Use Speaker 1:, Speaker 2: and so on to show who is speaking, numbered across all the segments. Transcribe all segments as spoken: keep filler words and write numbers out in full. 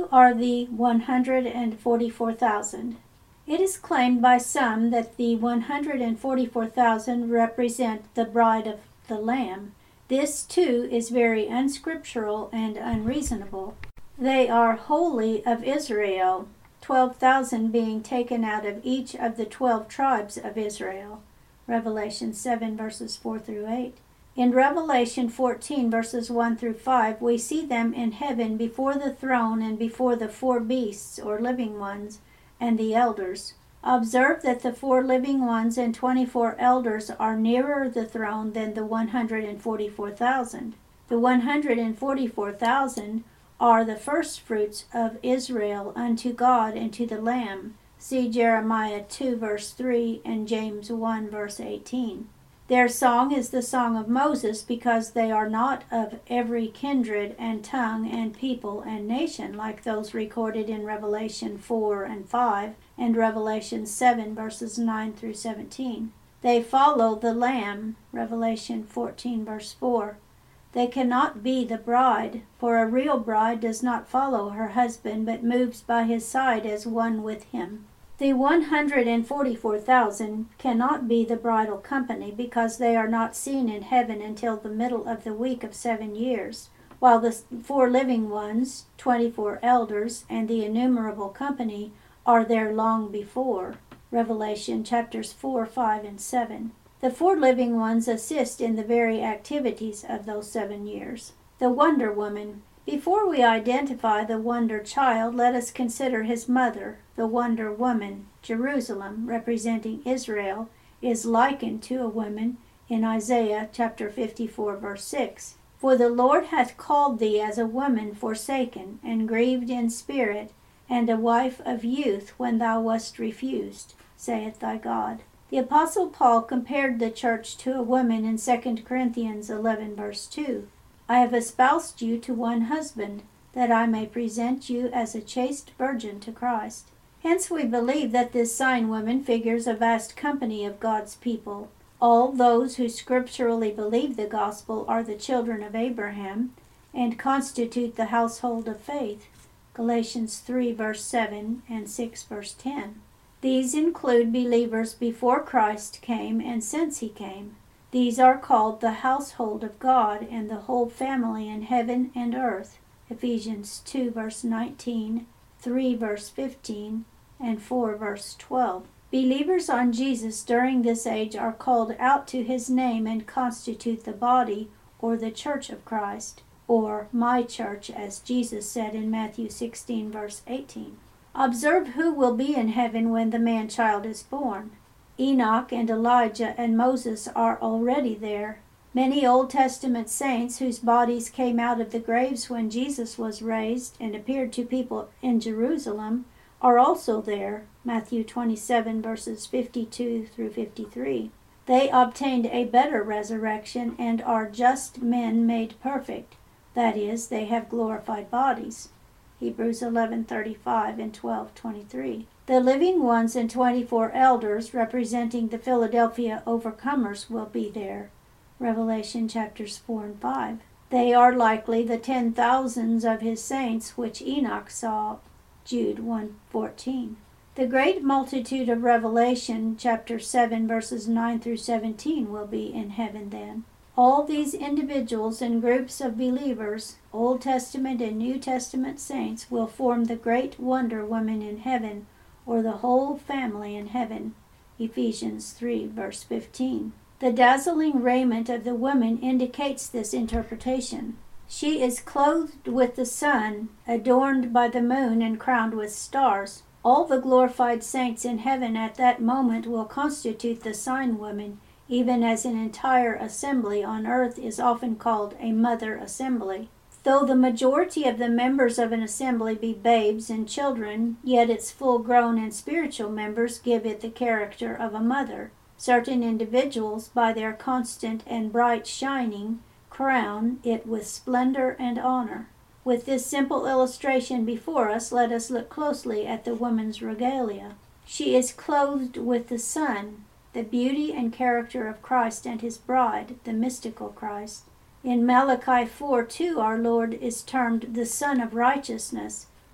Speaker 1: Who are the one hundred forty-four thousand? It is claimed by some that the one hundred forty-four thousand represent the bride of the Lamb. This, too, is very unscriptural and unreasonable. They are wholly of Israel, twelve thousand being taken out of each of the twelve tribes of Israel. Revelation seven, verses four through eight. In Revelation fourteen, verses one through five, we see them in heaven before the throne and before the four beasts, or living ones, and the elders. Observe that the four living ones and twenty-four elders are nearer the throne than the one hundred forty-four thousand. The one hundred forty-four thousand are the firstfruits of Israel unto God and to the Lamb. See Jeremiah two, verse three, and James one, verse eighteen. Their song is the song of Moses, because they are not of every kindred and tongue and people and nation, like those recorded in Revelation four and five and Revelation seven, verses nine through seventeen. They follow the Lamb, Revelation fourteen, verse four. They cannot be the bride, for a real bride does not follow her husband, but moves by his side as one with him. The one hundred forty-four thousand cannot be the bridal company, because they are not seen in heaven until the middle of the week of seven years, while the four living ones, twenty-four elders, and the innumerable company are there long before. Revelation chapters four, five, and seven. The four living ones assist in the very activities of those seven years. The Wonder Woman. Before we identify the Wonder Child, let us consider his mother. The Wonder Woman, Jerusalem, representing Israel, is likened to a woman in Isaiah chapter fifty-four, verse six. For the Lord hath called thee as a woman forsaken, and grieved in spirit, and a wife of youth when thou wast refused, saith thy God. The Apostle Paul compared the church to a woman in Second Corinthians eleven, verse two. I have espoused you to one husband, that I may present you as a chaste virgin to Christ. Hence we believe that this sign woman figures a vast company of God's people. All those who scripturally believe the gospel are the children of Abraham and constitute the household of faith. Galatians three, verse seven, and six, verse ten. These include believers before Christ came and since he came. These are called the household of God and the whole family in heaven and earth. Ephesians two, verse nineteen, three, verse fifteen, and four, verse twelve. Believers on Jesus during this age are called out to his name and constitute the body, or the church of Christ, or my church, as Jesus said in Matthew sixteen, verse eighteen. Observe who will be in heaven when the man-child is born. Enoch and Elijah and Moses are already there. Many Old Testament saints whose bodies came out of the graves when Jesus was raised and appeared to people in Jerusalem are also there. Matthew twenty-seven, verses fifty-two through fifty-three. They obtained a better resurrection and are just men made perfect. That is, they have glorified bodies. Hebrews eleven, thirty-five and twelve, twenty-three. The living ones and twenty-four elders representing the Philadelphia overcomers will be there. Revelation chapters four and five. They are likely the ten thousands of his saints which Enoch saw. Jude one, fourteen. The great multitude of Revelation chapter seven, verses nine through seventeen will be in heaven then. All these individuals and groups of believers, Old Testament and New Testament saints, will form the great Wonder Woman in heaven, or the whole family in heaven. Ephesians three, verse fifteen. The dazzling raiment of the woman indicates this interpretation. She is clothed with the sun, adorned by the moon, and crowned with stars. All the glorified saints in heaven at that moment will constitute the sign woman, even as an entire assembly on earth is often called a mother assembly. Though the majority of the members of an assembly be babes and children, yet its full-grown and spiritual members give it the character of a mother. Certain individuals, by their constant and bright shining, crown it with splendor and honor. With this simple illustration before us, let us look closely at the woman's regalia. She is clothed with the sun, the beauty and character of Christ and his bride, the mystical Christ. In Malachi four two, our Lord is termed the Son of Righteousness,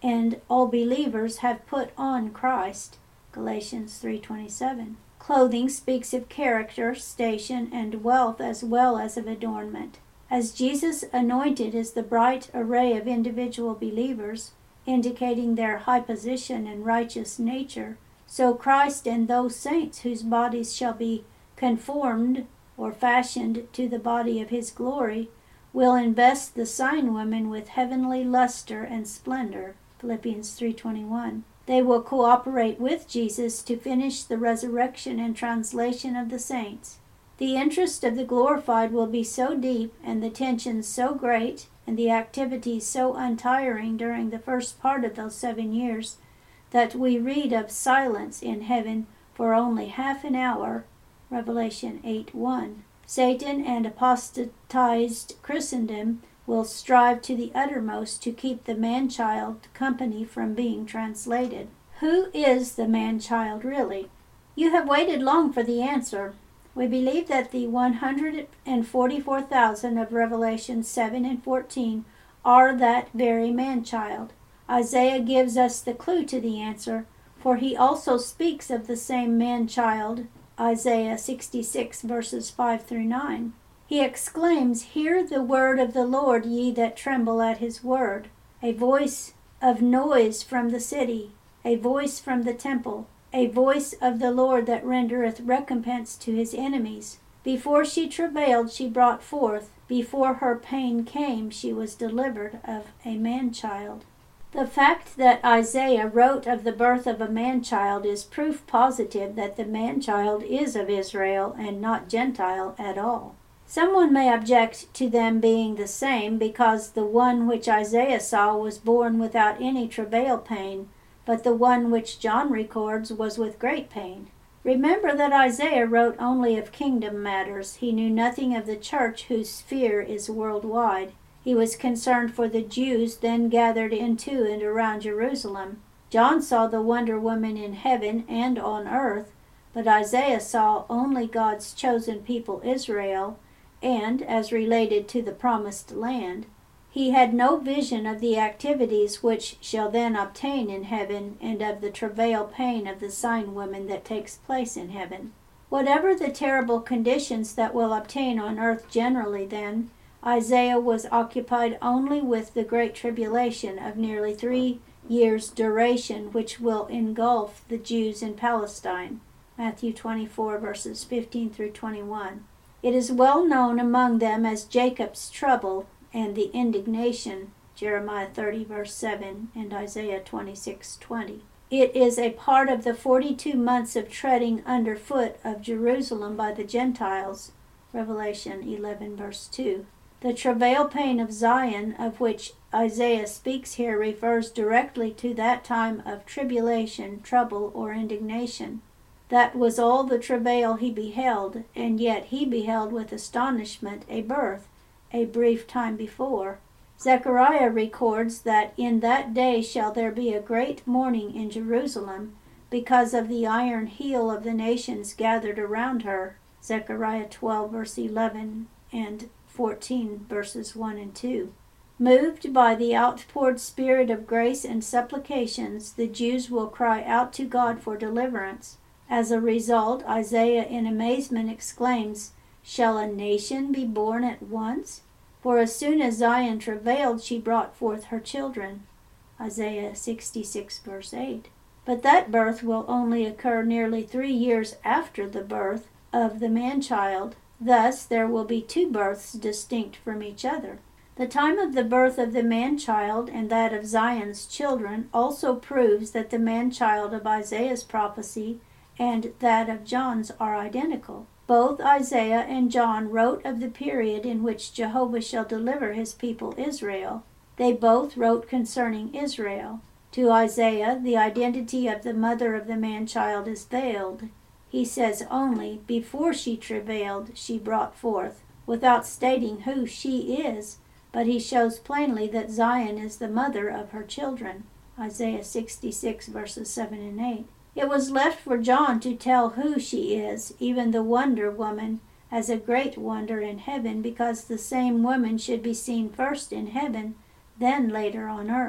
Speaker 1: and all believers have put on Christ. Galatians three twenty-seven. Clothing speaks of character, station, and wealth as well as of adornment. As Jesus anointed is the bright array of individual believers, indicating their high position and righteous nature, so Christ and those saints whose bodies shall be conformed or fashioned to the body of his glory will invest the sign women with heavenly luster and splendor. Philippians three twenty-one. They will cooperate with Jesus to finish the resurrection and translation of the saints. The interest of the glorified will be so deep, and the tension so great, and the activities so untiring during the first part of those seven years, that we read of silence in heaven for only half an hour. Revelation eight one. Satan and apostatized Christendom will strive to the uttermost to keep the man-child company from being translated. Who is the man-child really? You have waited long for the answer. We believe that the one hundred forty-four thousand of Revelation seven and fourteen are that very man-child. Isaiah gives us the clue to the answer, for he also speaks of the same man-child, Isaiah sixty-six verses five through nine. He exclaims, "Hear the word of the Lord, ye that tremble at his word. A voice of noise from the city, a voice from the temple, a voice of the Lord that rendereth recompense to his enemies. Before she travailed, she brought forth. Before her pain came, she was delivered of a man-child." The fact that Isaiah wrote of the birth of a man-child is proof positive that the man-child is of Israel and not Gentile at all. Someone may object to them being the same because the one which Isaiah saw was born without any travail pain, but the one which John records was with great pain. Remember that Isaiah wrote only of kingdom matters. He knew nothing of the church whose sphere is worldwide. He was concerned for the Jews then gathered into and around Jerusalem. John saw the wonder woman in heaven and on earth, but Isaiah saw only God's chosen people Israel, and, as related to the promised land, he had no vision of the activities which shall then obtain in heaven and of the travail pain of the sign woman that takes place in heaven. Whatever the terrible conditions that will obtain on earth generally then, Isaiah was occupied only with the great tribulation of nearly three years' duration which will engulf the Jews in Palestine. Matthew twenty-four verses fifteen through twenty-one. It is well known among them as Jacob's trouble and the indignation, Jeremiah thirty verse seven and Isaiah twenty-six twenty. It is a part of the forty-two months of treading underfoot of Jerusalem by the Gentiles, Revelation eleven verse two. The travail pain of Zion, of which Isaiah speaks here, refers directly to that time of tribulation, trouble, or indignation. That was all the travail he beheld, and yet he beheld with astonishment a birth, a brief time before. Zechariah records that in that day shall there be a great mourning in Jerusalem, because of the iron heel of the nations gathered around her. Zechariah twelve verse eleven and fourteen verses one and two. Moved by the outpoured spirit of grace and supplications, the Jews will cry out to God for deliverance. As a result, Isaiah in amazement exclaims, "Shall a nation be born at once? For as soon as Zion travailed, she brought forth her children." Isaiah sixty-six verse eight. But that birth will only occur nearly three years after the birth of the man-child. Thus, there will be two births distinct from each other. The time of the birth of the man-child and that of Zion's children also proves that the man-child of Isaiah's prophecy and that of John's are identical. Both Isaiah and John wrote of the period in which Jehovah shall deliver his people Israel. They both wrote concerning Israel. To Isaiah, the identity of the mother of the man-child is veiled. He says only, "Before she travailed, she brought forth," without stating who she is, but he shows plainly that Zion is the mother of her children. Isaiah sixty-six verses seven and eight. It was left for John to tell who she is, even the wonder woman, as a great wonder in heaven, because the same woman should be seen first in heaven, then later on earth.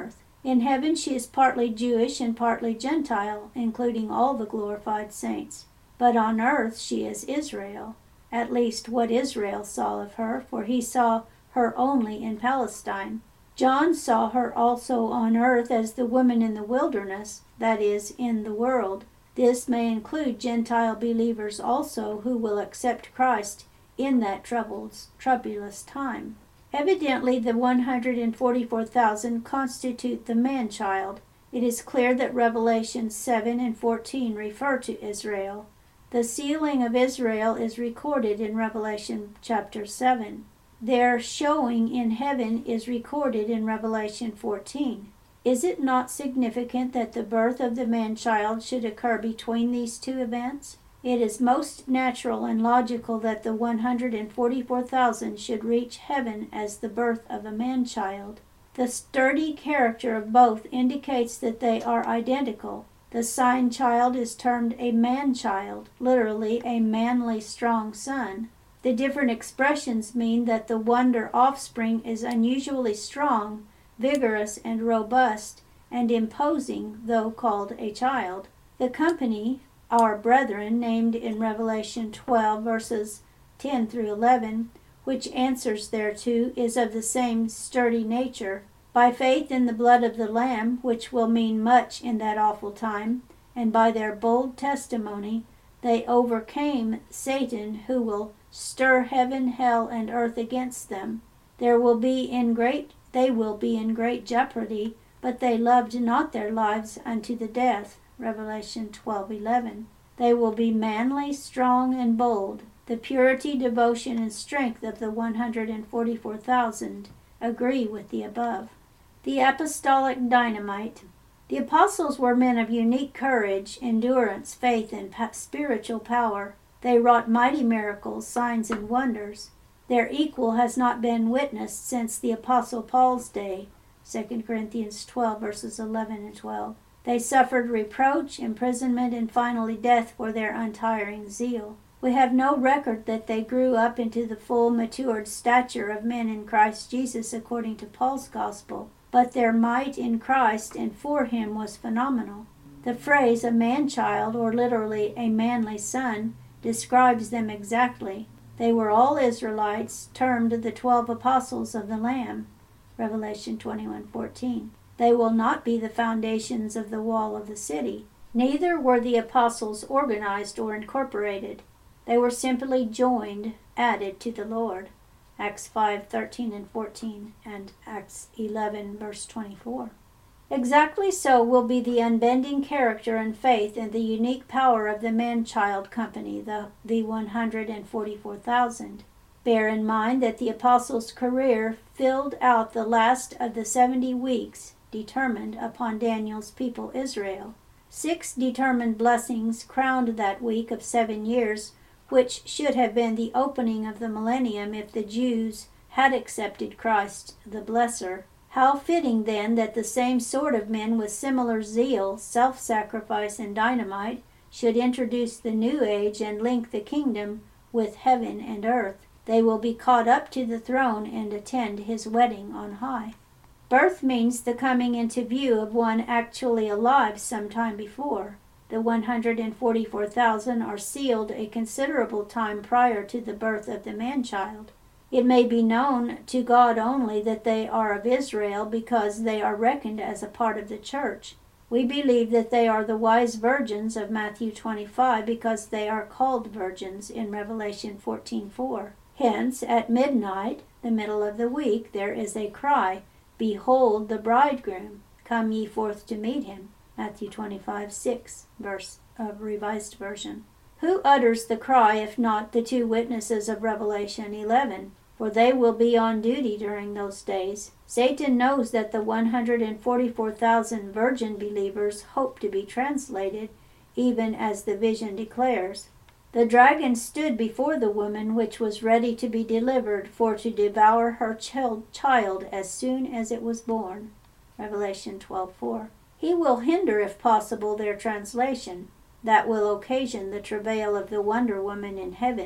Speaker 1: In heaven she is partly Jewish and partly Gentile, including all the glorified saints. But on earth she is Israel, at least what Israel saw of her, for he saw her only in Palestine. John saw her also on earth as the woman in the wilderness, that is, in the world. This may include Gentile believers also who will accept Christ in that troublous, troublous time. Evidently, the one hundred forty-four thousand constitute the man-child. It is clear that Revelation seven and fourteen refer to Israel. The sealing of Israel is recorded in Revelation chapter seven. Their showing in heaven is recorded in Revelation fourteen. Is it not significant that the birth of the man-child should occur between these two events? It is most natural and logical that the one hundred forty-four thousand should reach heaven as the birth of a man-child. The sturdy character of both indicates that they are identical. The sign child is termed a man-child, literally a manly, strong son. The different expressions mean that the wonder offspring is unusually strong, vigorous, and robust, and imposing, though called a child. The company, our brethren, named in Revelation twelve, verses ten through eleven, which answers thereto, is of the same sturdy nature. By faith in the blood of the Lamb, which will mean much in that awful time, and by their bold testimony, they overcame Satan, who will stir heaven, hell, and earth against them. There will be in great, they will be in great jeopardy, but they loved not their lives unto the death. Revelation twelve eleven. They will be manly, strong, and bold. The purity, devotion, and strength of the one hundred forty-four thousand agree with the above. The apostolic dynamite. The apostles were men of unique courage, endurance, faith, and pa- spiritual power. They wrought mighty miracles, signs, and wonders. Their equal has not been witnessed since the apostle Paul's day. Second Corinthians twelve, verses eleven and twelve. They suffered reproach, imprisonment, and finally death for their untiring zeal. We have no record that they grew up into the full matured stature of men in Christ Jesus according to Paul's gospel, but their might in Christ and for him was phenomenal. The phrase a man-child, or literally a manly son, describes them exactly. They were all Israelites, termed the twelve apostles of the Lamb. Revelation twenty-one fourteen. They will not be the foundations of the wall of the city. Neither were the apostles organized or incorporated. They were simply joined, added to the Lord. Acts five thirteen and fourteen, and Acts eleven, verse twenty-four. Exactly so will be the unbending character and faith and the unique power of the man-child company, the, the one hundred forty-four thousand. Bear in mind that the apostles' career filled out the last of the seventy weeks determined upon Daniel's people Israel. Six determined blessings crowned that week of seven years, which should have been the opening of the millennium if the Jews had accepted Christ the Blesser. How fitting then that the same sort of men with similar zeal, self-sacrifice, and dynamite should introduce the new age and link the kingdom with heaven and earth. They will be caught up to the throne and attend his wedding on high. Birth means the coming into view of one actually alive some time before. The one hundred forty-four thousand are sealed a considerable time prior to the birth of the man-child. It may be known to God only that they are of Israel because they are reckoned as a part of the church. We believe that they are the wise virgins of Matthew twenty-five because they are called virgins in Revelation fourteen four. Hence, at midnight, the middle of the week, there is a cry, "Behold the bridegroom, come ye forth to meet him." Matthew twenty-five six, verse of Revised Version. Who utters the cry if not the two witnesses of Revelation eleven? For they will be on duty during those days. Satan knows that the one hundred forty-four thousand virgin believers hope to be translated, even as the vision declares. The dragon stood before the woman which was ready to be delivered for to devour her child as soon as it was born. Revelation twelve four. He will hinder, if possible, their translation. That will occasion the travail of the wonder woman in heaven,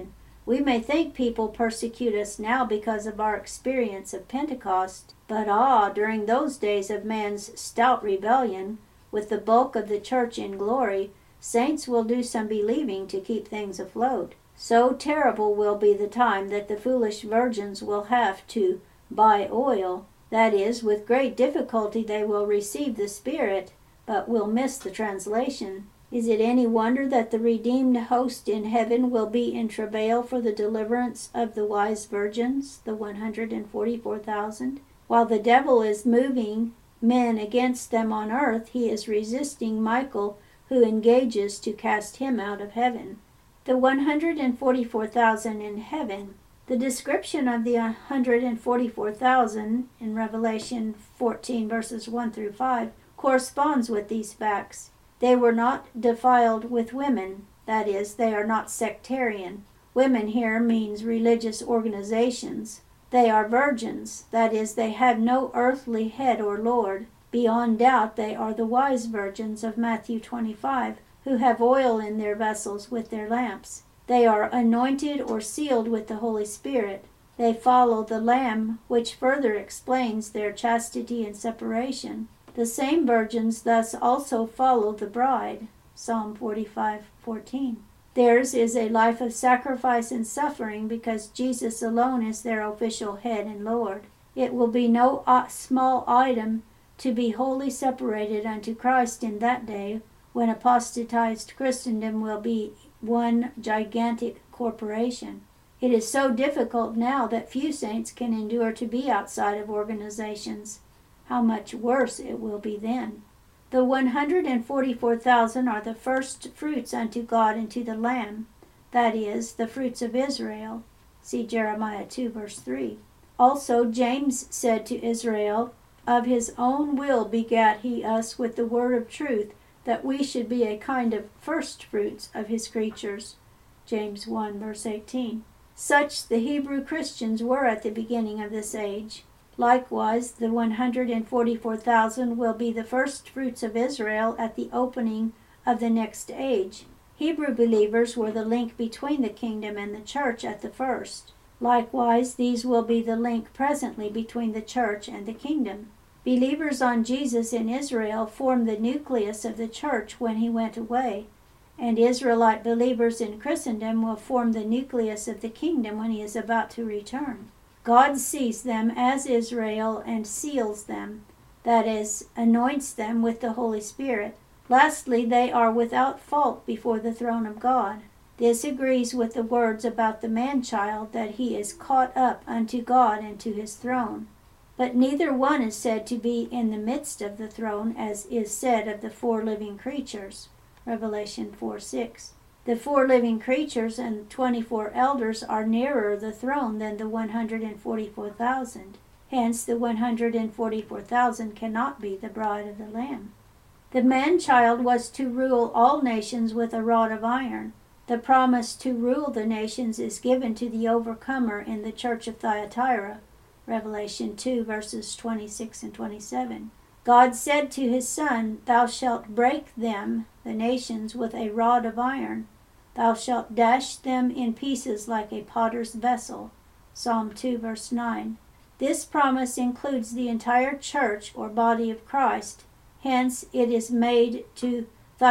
Speaker 1: We may think people persecute us now because of our experience of Pentecost, but ah, during those days of man's stout rebellion, with the bulk of the church in glory, saints will do some believing to keep things afloat. So terrible will be the time that the foolish virgins will have to buy oil. That is, with great difficulty they will receive the Spirit, but will miss the translation. Is it any wonder that the redeemed host in heaven will be in travail for the deliverance of the wise virgins, the one hundred forty-four thousand? While the devil is moving men against them on earth, he is resisting Michael, who engages to cast him out of heaven. The one hundred forty-four thousand in heaven. The description of the one hundred forty-four thousand in Revelation fourteen verses one through five corresponds with these facts. They were not defiled with women, that is, they are not sectarian. Women here means religious organizations. They are virgins, that is, they have no earthly head or lord. Beyond doubt they are the wise virgins of Matthew twenty-five, who have oil in their vessels with their lamps. They are anointed or sealed with the Holy Spirit. They follow the Lamb, which further explains their chastity and separation. The same virgins thus also follow the bride. Psalm forty-five fourteen. Theirs is a life of sacrifice and suffering because Jesus alone is their official head and Lord. It will be no small item to be wholly separated unto Christ in that day, when apostatized Christendom will be one gigantic corporation. It is so difficult now that few saints can endure to be outside of organizations. How much worse it will be then. The one hundred forty-four thousand are the first fruits unto God and to the Lamb, that is, the fruits of Israel. See Jeremiah two verse three. Also James said to Israel, of his own will begat he us with the word of truth, that we should be a kind of first fruits of his creatures. James one verse eighteen. Such the Hebrew Christians were at the beginning of this age. Likewise, the one hundred forty-four thousand will be the first fruits of Israel at the opening of the next age. Hebrew believers were the link between the kingdom and the church at the first. Likewise, these will be the link presently between the church and the kingdom. Believers on Jesus in Israel formed the nucleus of the church when he went away, and Israelite believers in Christendom will form the nucleus of the kingdom when he is about to return. God sees them as Israel and seals them, that is, anoints them with the Holy Spirit. Lastly, they are without fault before the throne of God. This agrees with the words about the man-child, that he is caught up unto God and to his throne. But neither one is said to be in the midst of the throne, as is said of the four living creatures. Revelation four six. The four living creatures and twenty-four elders are nearer the throne than the one hundred forty-four thousand. Hence the one hundred forty-four thousand cannot be the bride of the Lamb. The man-child was to rule all nations with a rod of iron. The promise to rule the nations is given to the overcomer in the church of Thyatira. Revelation two verses twenty-six and twenty-seven. God said to his Son, Thou shalt break them, the nations, with a rod of iron. Thou shalt dash them in pieces like a potter's vessel. Psalm two verse nine. This promise includes the entire church or body of Christ. Hence it is made to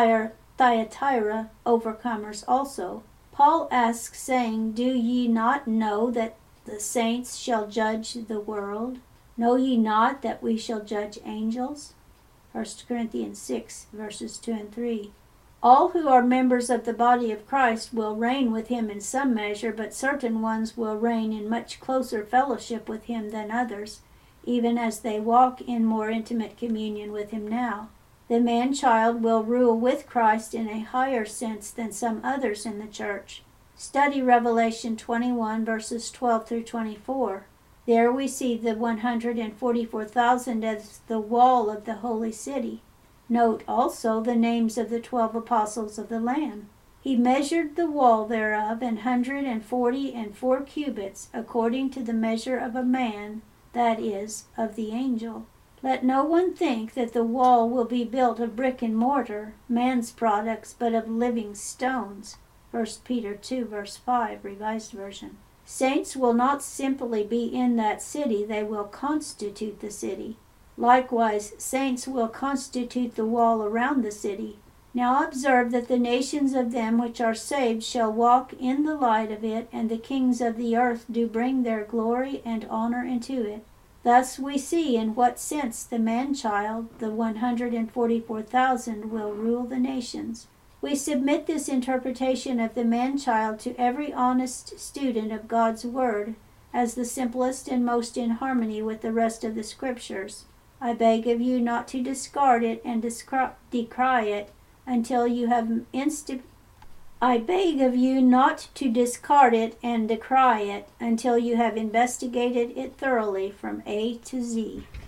Speaker 1: Thyatira overcomers also. Paul asks, saying, Do ye not know that the saints shall judge the world? Know ye not that we shall judge angels? First Corinthians six verses two and three. All who are members of the body of Christ will reign with him in some measure, but certain ones will reign in much closer fellowship with him than others, even as they walk in more intimate communion with him now. The man-child will rule with Christ in a higher sense than some others in the church. Study Revelation twenty-one verses twelve through twenty-four. There we see the one hundred forty-four thousand as the wall of the holy city. Note also the names of the twelve apostles of the Lamb. He measured the wall thereof an hundred and forty and four cubits, according to the measure of a man, that is, of the angel. Let no one think that the wall will be built of brick and mortar, man's products, but of living stones. First Peter two, verse five, Revised Version. Saints will not simply be in that city, they will constitute the city. Likewise, saints will constitute the wall around the city. Now observe that the nations of them which are saved shall walk in the light of it, and the kings of the earth do bring their glory and honor into it. Thus we see in what sense the man-child, the one hundred forty-four thousand, will rule the nations. We submit this interpretation of the man-child to every honest student of God's Word as the simplest and most in harmony with the rest of the Scriptures. I beg of you not to discard it and decry it until you have insti- I beg of you not to discard it and decry it until you have investigated it thoroughly from A to Z.